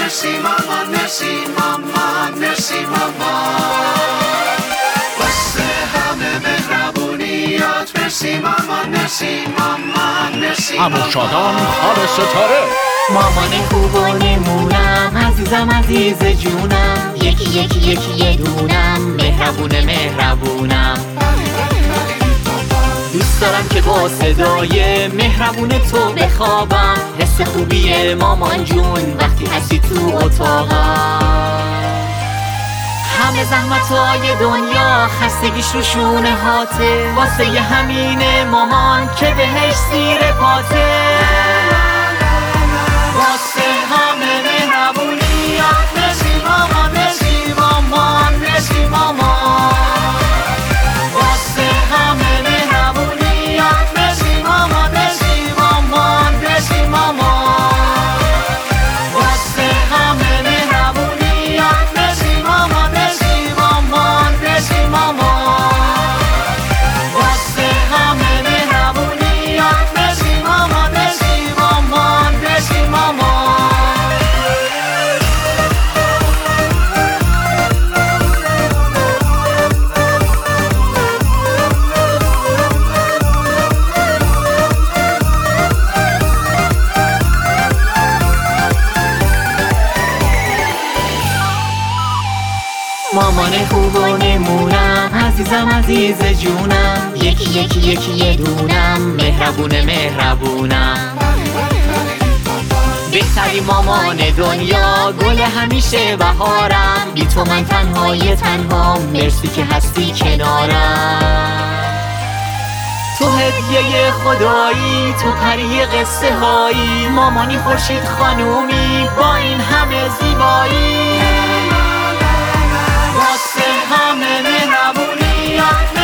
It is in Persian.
مرسی مامان، مرسی مامان، مرسی مامان، واسه همه مهربونیات. مرسی مامان، مرسی مامان، مرسی مامان. عمو شادان خال ستاره. مامان خوب و نمونم، عزیزم عزیز جونم، یکی یکی یکی یه دونم، مهربونه مهربونم. دوست دارم که با صدای مهربون تو بخوابم، حس خوبیه مامان جون وقتی هستی تو اتاقم. همه زحمتای دنیا خستگیش رو شونه هاته، واسه یه همینه مامان که بهش زیر پاته. واسه همه مهربونیات. مرسی مامان، مرسی مامان، مرسی مامان، واسه همه مهربونیات. مرسی مامان، مرسی مامان، مرسی مامان، واسه همه مهربونیات. مرسی مامان، مرسی مامان، مرسی مامان، واسه همه مهربونیات. مرسی مامان، مرسی مامان، مرسی مامان. مامان خوب و نمونم، عزیزم عزیز جونم، یکی یکی یکی یه دونم، مهربونه مهربونم. بهتری مامان دنیا، گل همیشه بهارم، بی تو من تنهای تنها، مرسی که هستی کنارم. تو هدیه خدایی، تو پری قصه هایی، مامانی خورشید خانومی با این همه زیبایی. واسه همه مهربونیات.